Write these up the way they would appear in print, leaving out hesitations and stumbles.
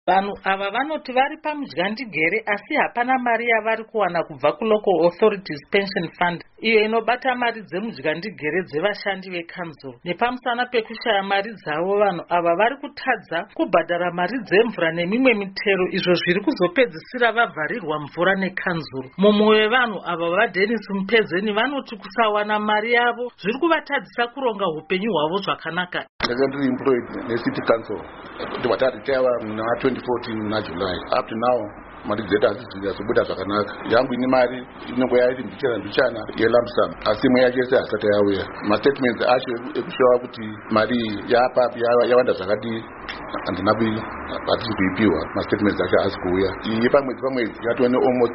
Vanhu ava vanoti vari pamudyandigere asi hapana mari yavari kuwana kubva kuLocal Authorities Pension Fund, iyo inobata mari dzemudyandigere dzevashandi vekanzuru. Nepamusana pekushaya mari dzavo, vanhu ava vari kutadza kubhadhara mari dzemvura nemimwe mitero, izvo zviri kuzopedzisira vavharirwa mvura nekanzuru. Mumwe wevanhu ava, vaDennis Mupezeni, vanoti kusawana mari yavo zviri kuvatadzisa kuronga upenyu hwavo zvakanaka. Ndakati employed neCity Council ndiwataritaiwa muna 2014 naJuly. Up to now mari dzedu hadzizobuda zvakanaka. Yangu ine mari inonge yaiti mbichana yelump sum, asi imwe yacho yese hasati yauya. Mastatements acho ekushowa kuti mari yapapi yawanda zvakadii handina hatisi kuipiwa. Mastatements acho haasi kuuya. Iyi pamwedzi yatova almost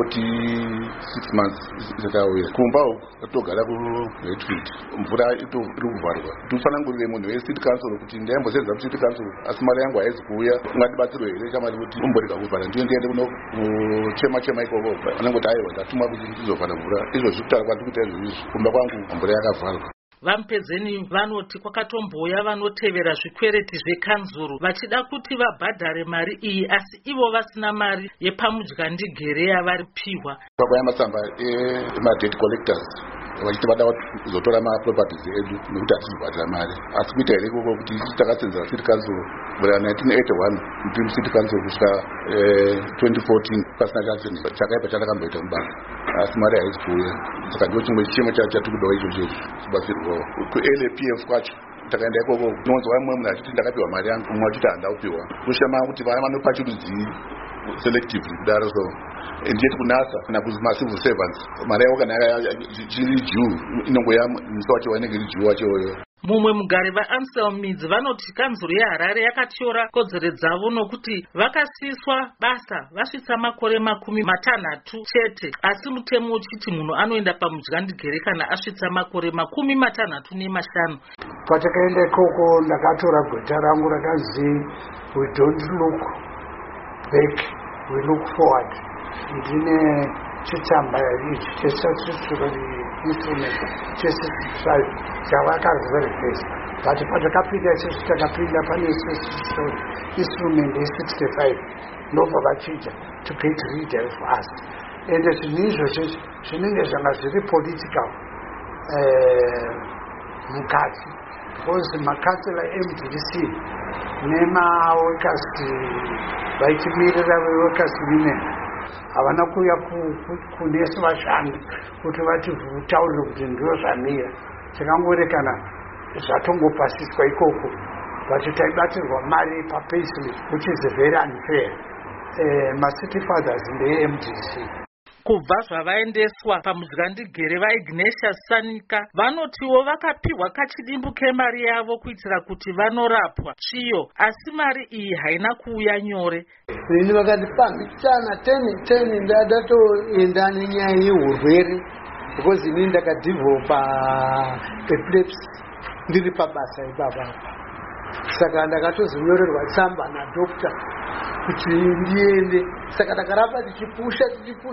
46 months isati yauya. Kumba uku totogara kuRedfield, mvura iri kuvharwa. Tinofanira ngurire munhu weCity Council kuti ndaimboseenza kuCity Council asi mari yangu haisi kuuya, ungatibatsirwe here chamari kuti umborega kuvhara ndiende kunochema ikoko. Vanongoti aiwa ndatuma kuti ndizovhara mvura, izvozvi kutaura kwandiri kuita izvozvi kumba kwangu mvura yakavharwa. VaMupezeni vanoti kwakatomboya vanotevera zvikwereti zvekanzuru vachida kuti vabhadhare mari iyi, asi ivo vasina mari yepamudyandigere yavari piwa. Kwakauya matsamba ema-debt collectors vachiti vada kuzotora maproperties edu nekuti hatisibhadhira mari. Asi kuita here ikoko kuti takasenzera City Council kubvira 1981 Mpimbi City Council kusvika 2014 pasina chakaipa chatakamboita mubasa, asi mari haisi kuuya. Saka ndicho chimwe chimo chatiri kudawo ichocho kubatsirwawo. KuLAPF kwacho takaenda ikoko, unonzwa mumwe munhu achiti ndakapiwa mari yangu, umwe achiti handina kupiwa. Kushama kuti vaya vanopa chirudzii selectively kudaro. So ndiyeti kunasa kana kumacivil servants mari yavo kana chiri juu inongoya musa wacho wanenge iri juu wachoyo. Mumwe mugari vaAnselm Midzi vanoti kanzuru yeHarare yakatyora kodzero dzavo nokuti vakasiswa basa vasvitsa makore 60 chete, asi mutemo uchiti munhu anoenda pamudyandigere kana asvitsa makore 65. Patakaenda ikoko ndakatora gweta rangu rakanzi we don't look back, we look forward. Ndine chitsamba ichi chesatsutsuro instrument chese-65 chavakaverifesa, but patakapinda isusu takapinda pane instrument ye-65 ndobva vachicha to get rid of us. Ende zvinhu izvozvo zvinenge zvanga zviri political mukati, because makansela MDC nemaworkers vachimirira veworkers union havana kuuya kunesi vashandi kuti vativutaurire kuti ndiro zvamira. Tikangorekana zvatongopasiswa ikoko, but taibatsirwa mari papayslip, which is very unfair. City fathers ndeMDC. Kubva zvavaendeswa pamudyandigere vaIgnatius Sanika vanotiwo vakapiwa kachidimbu kemari yavo kuitira kuti vanorapwa chiyo, asi mari iyi haina kuuya nyore. Ini vakandipa mbichana 10 ndadatoenda nenyaya yeurwere, because ini ndakadhivhopa epilepsy ndiri pabasa ipapa. Saka ndakatozonyorerwa tsamba nadokta kuti ndiende. Saka takaramba tichipusha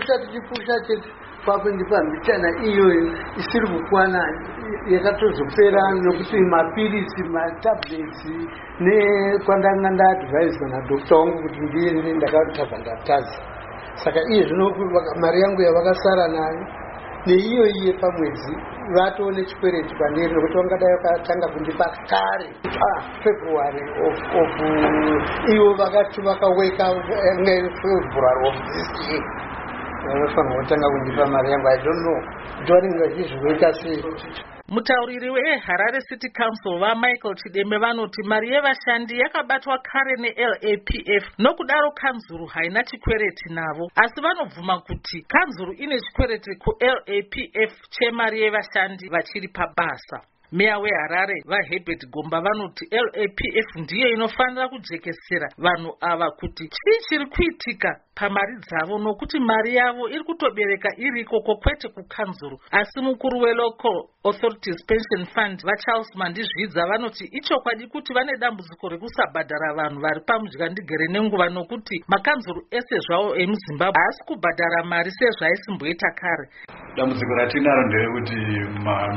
chete papo ndipa mbichana iyoyo isiri kukwana, yakatozopera nokuti mapirisi matablets nekwandanga ndaadviswa nadokta wangu kuti ndiende ndakatabva ndatadza. Saka iye zvino mari yangu yavakasara nayo neiyo iye pamwedzi vatoone chikwereti pandiri nokuti vangadai vakatanga kundipa kare February of ivo vakati vakaweka February of this year vanofanira kutanga kundipa mari yangu. I don't know kuti vanenge vachizviweka sei. Mutauriri weHarare City Council vaMichael Chideme vanoti mari yevashandi yakabatwa kare neLAPF, nokudaro kanzuru haina chikwereti navo, asi vanobvuma kuti kanzuru ine chikwereti kuLAPF chemari yevashandi vachiri pabasa. Meya weHarare vaHerbert Gomba vanoti LAPF ndiyo inofanira kujekesera vanhu ava kuti chii chiri kuitika pamari dzavo, nokuti mari yavo iri kutobereka iriko kwete kukanzuru. Asi mukuru weLocal Authorities Pension Fund vaCharles Mandizvidza vanoti ichokwadi kuti vane dambudziko rekusabhadhara vanhu vari pamudyandigere nenguva, nokuti makanzuru ese zvawo emuZimbabwe haasi kubhadhara mari sezvaisimboita kare. Dambudziko ratinaro nderekuti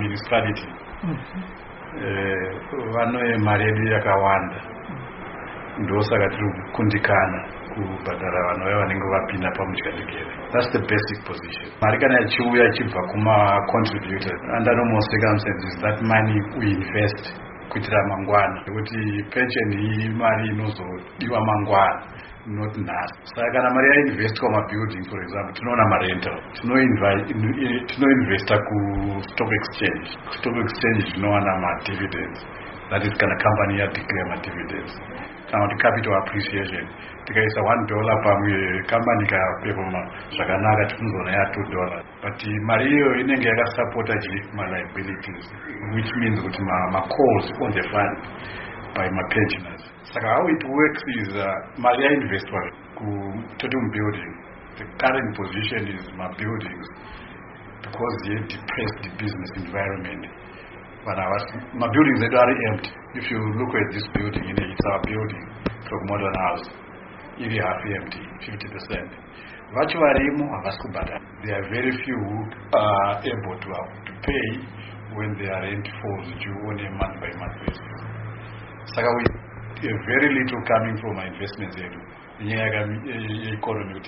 mamunicipality vane mari yedu yakawanda, ndosaka tiri kukundikana kubhadhara vanhu vaya vanenge vapinda pamudyandikere. That's the basic position. Mari kana ichiuya ichibva kuma-contributors, under normal circumstances that money we invest kuitira mangwana, nekuti pension iyi mari inozodiwa mangwana, not nhasi. Saka kana mari yainvestwa mabuilding, for example, tinoona marental, tinoinvesta kustock exchange. Stock exchange zvinowana madividends, that is kana company yadeclare madividends. Kana kuti capital appreciation, tikaisa $1 pamwe company ikaperforma zvakanaka tinozoona $2. But mari iyo inenge yakasupporta ma-liabilities, which means kuti ma-calls on the fund by ma-pensioners. Saka how it works is mari yainvestwa toti building. The current position is ma-buildings because they depressed the business environment. But my buildings are empty. If you look at this building, it's our building from Modern House. It is half empty, 50%. There are very few who are able to pay when their rent falls due on a month-by-month basis. So we have very little coming from our investments. Economy,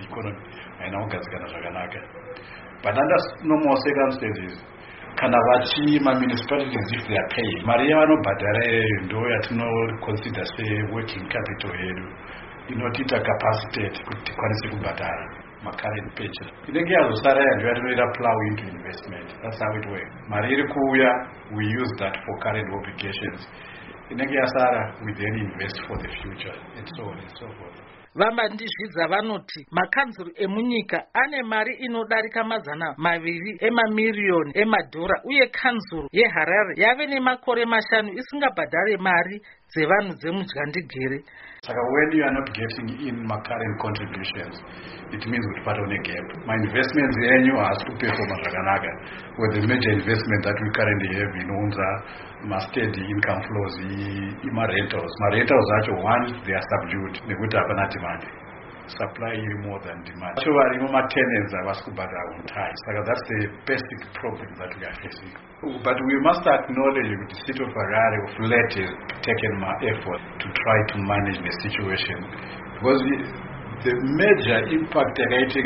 but under normal circumstances, kana municipalities if they are paying mari yavanobhadhara ndo yatinoconsider working capital yedu inotiita capacitate kuti tikwanise kubhadhara current pension. Inenge yazosara yandu yatinoita plow into investment. That's how it works. Mari iri kuuya, we use that for current obligations. Inenge yasara, we then invest for the future, and so on and so forth. Vamandizvidza vanoti makanzuru emunyika ane mari inodarika $200 emamiliyoni emadhora, uye kanzuru yeHarare yave nemakore 5 isingabhadhare mari dzevanhu dzemudyandikere. Saka when you are not getting in my current contributions, it means we part on a gap. My investments annual has to pay for zvakanaka. With the major investment that we currently have in Unza, my steady income flows, my rentals. My rentals actually, once they are subdued, they would have an demand. Supply more than demand. So my tenants are on time. So that's the basic problem that we are facing. But we must acknowledge that the city of Harare of late has taken my effort to try to manage the situation. Because the major impact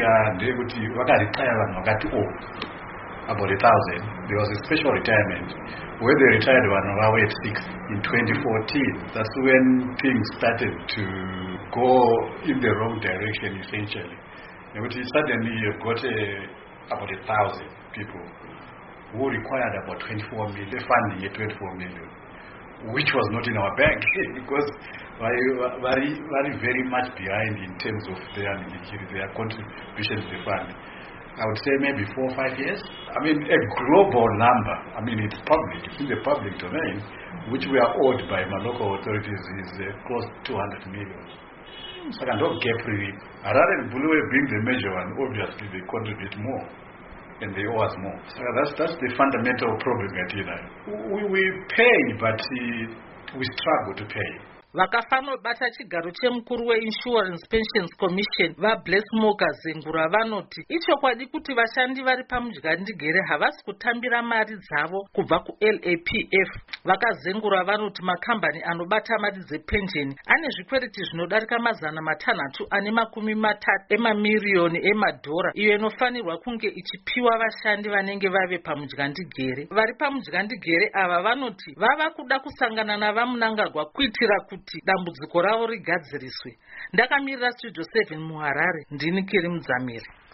about 1,000. There was a special retirement where they retired one at 6 in 2014. That's when things started to go in the wrong direction, essentially. And suddenly you've got about 1,000 people who required about 24 million, funding at 24 million, which was not in our bank because very, very much behind in terms of their contribution to the fund. I would say maybe 4 or 5 years. I mean, a global number. I mean, it's public. It's in the public domain, which we are owed by my local authorities is close to 200 million. So I don't get really. Harare and Bulawayo being the major one, obviously they contribute more and they owe us more. So that's the fundamental problem at we pay, but we struggle to pay. Vakafanobata chigaro chemukuru weInsurance Pensions Commission vaBless Zengura vanoti ichokwadi kuti vashandi vari pamudyandikere havasi kutambira mari dzavo kubva kuLAPF. Vakazengura vanoti makambani anobata mari dzepensheni ane zvikwereti zvinodarika $630 emamiliyoni emadhora, iyo inofanirwa kunge ichipiwa vashandi vanenge vave pamudyandikere. Vari pamudyandikere ava vanoti vava kuda kusangana navamunangagwa kuitira kuti dambudziko ravo rigadziriswe. Ndakamirira Studio 7 muHarare, ndini Kiri Mudzamiri.